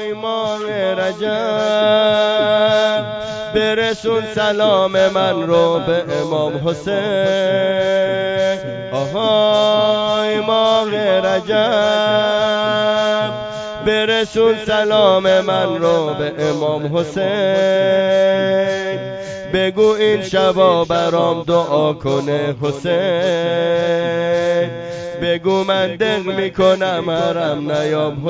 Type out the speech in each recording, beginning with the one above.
آهای ماه رجب برسون سلام من رو به امام حسین. آهای ماه رجب برسون سلام من رو به امام حسین. بگو این شبا برام دعا کنه حسین. بگو من دق میکنم حرم نیام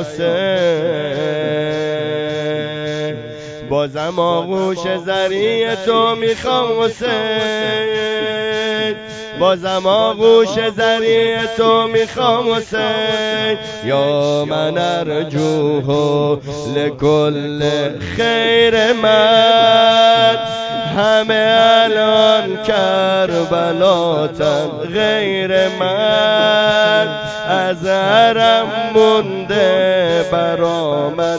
حسین. بازم آغوش زری تو میخوام حسین. بازم آغوش زری تو میخوام حسین. یا من ارجوه لکل خیر من. همه الان کربلاتن غیر من. از حرم مونده برا من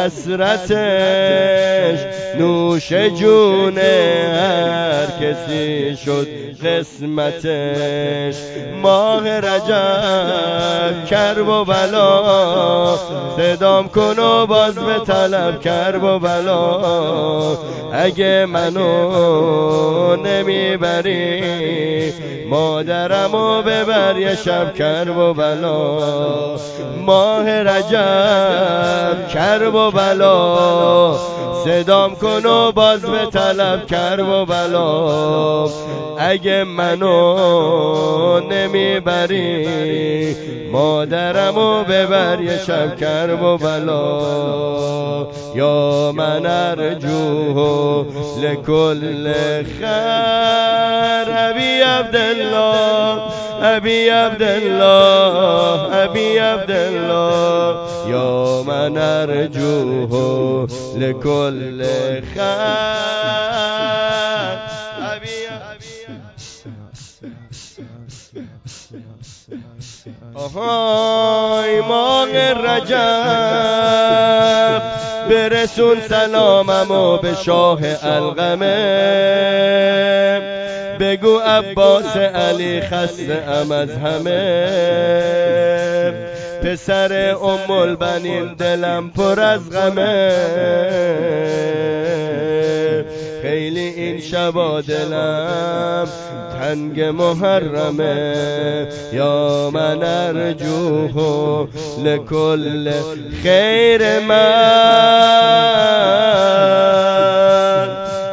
حسرتش. نوش جون هر کسی شد قسمتش. ماه رجب کرب و بلا صدام کن و باز به طلب کرب و بلا. اگه منو نمیبری مادرمو ببر یه شب کرب و بلا. ماه رجب کرب و بلا صدام کن و باز به طلب کرب و بلا. اگه منو نمیبری مادرمو ببر یه شب کرب و بلا. یا من ارجوه لکل خیر. ابی عبدالله ابی عبدالله ابی عبدالله. یا من ارجوه لکل خیر. آهای ماه رجب برسون سلاممو به شاه القمه. بگو عباس علی خسته ام از همه. پسر ام البنین دلم پر از غمه. خیلی این شبا دلم تنگ محرمه. یا من ارجوه لکل خیر من.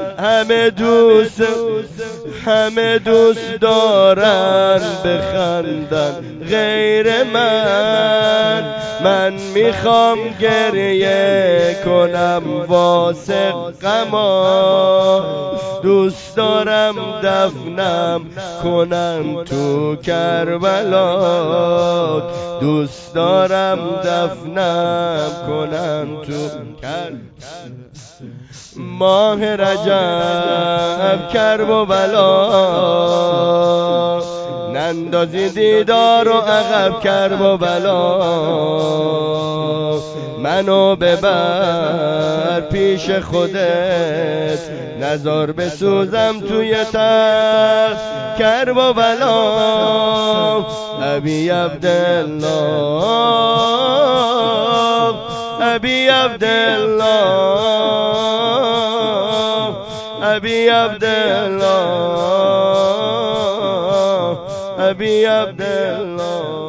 همه دوست دارن بخندن غیر من. من میخوام گریه کنم واسه غما. دوست دارم دفنم کنن تو کربلا. دوست دارم دفنم کنن تو کربلا. ماه رجب کرب و بلا نندازی دیدار و عقب کرب و بلا. منو ببر پیش خودت نزار بسوزم توی تخت کرب و بلا. ابی عبدالله ابی عبدالله ابی عبدالله ابی عبدالله.